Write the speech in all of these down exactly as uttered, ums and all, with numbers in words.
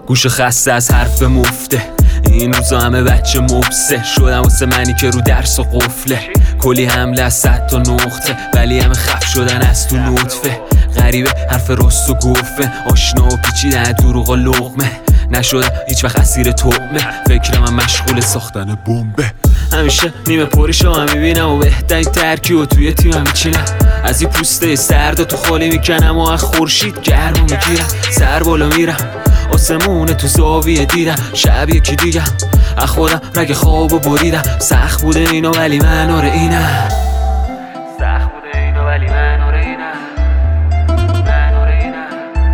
گوش خسته از حرف مفته، این روزا همه بچه مبسه شدم واسه منی که رو درس و قفله. کلی حمله از صد تا نقطه ولی همه خف شدن از تو نطفه. غریبه حرف راست و گفه، آشنا و پیچیدن دروغ و لقمه. نشدم هیچ وقت اسیر طعمه، فکرم من مشغول ساختن بمبه. همیشه نیمه پریشو هم میبینم و بهترین ترکیب توی تیمم میچینم. از این پوسته سرد تو خالی میکنم و از خورشید گرمو میگیرم. سر بالا میرم آسمون تو زاویه دیدم، شب یکی دیگم از خودم رگ خوابو بریدم. سخت بوده اینو ولی من آره اینم، سخت بوده اینو ولی من آره اینم، من آره اینم،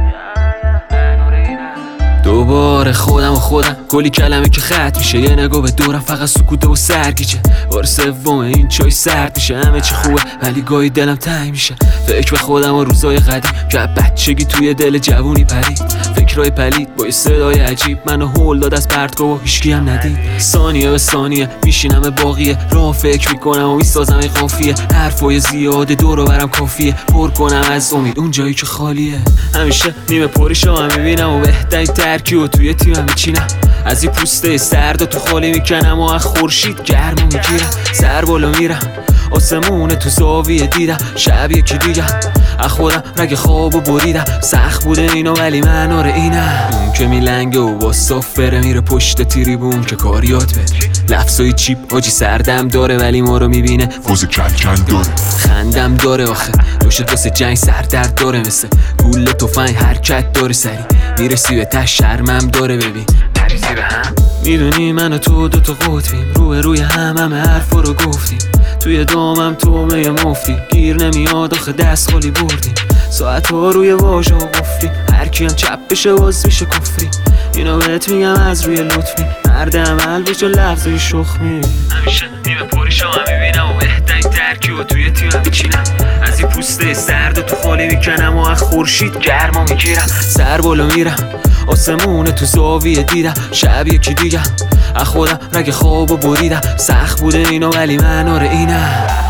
من آره اینم. دوباره خودم و خودم، کلی کلمه که خط میشه، یه نگاه به دورم فقط سکوته و سرگیجه. بار سوم این چای سرد میشه، همه چی خوبه ولی گاهی دلم تنگ میشه. فکر به خودم و روزای قدیم که بچگی توی دل جوونی پرید. فکرای پلید با یه صدای عجیب منو هول داد از پرتگاه و هیچکی هم ندید. ثانیه به ثانیه میشینم باقیه، راه فکر میکنم و میسازم این قافیه. حرفای زیاده دور و برم کافیه، پر کنم از امید اون جایی که خالیه. همیشه نیمه پریشو هم میبینم و بهترین ترکیب توی تیمم میچینم. از این پوسته سرد تو خالی میکنم و از خورشید گرمو میگیرم. سر بالا میرم آسمون تو زاویه دیدم، شب یکی دیگم از خودم رگ خوابو بریدم. سخت بوده اینو ولی من آره اینم. اون که میلنگه و با صاف بره میره پشت تریبون که کاریات بره. لفظای چیپ حاجی سردم داره ولی ما رو میبینه فوز کل کل داره. خندم داره آخه دوشه واسه جنگ سردرد داره، مثل گوله تفنگ حرکت داره. سری میرسی به ته شرمم داره، ببین نریزی به هم. میدونی من و تو دوتا قطبیم، روی روی هم همه حرفا رو گفتیم. توی دامم تومه مفتی گیر نمیاد آخه دست خالی بردیم. ساعت ها روی واژه ها قفلی، هر کیم چپ بشه باز میشه کفری. اینو بهت میگم از روی لطفی، مرد عمل بجا لفظی شخمی. همیشه نیمه پریشو هم میبینم و بهترین ترکیب توی تیمم میچینم. از این پوسته سرد تو خالی میکنم و از خورشید گرمو میگیرم. سر بالا میرم آسمون تو زاویه دیدم، شب یکی دیگم از خودم رگ خوابو بریدم. سخت بوده اینو ولی من آره اینم.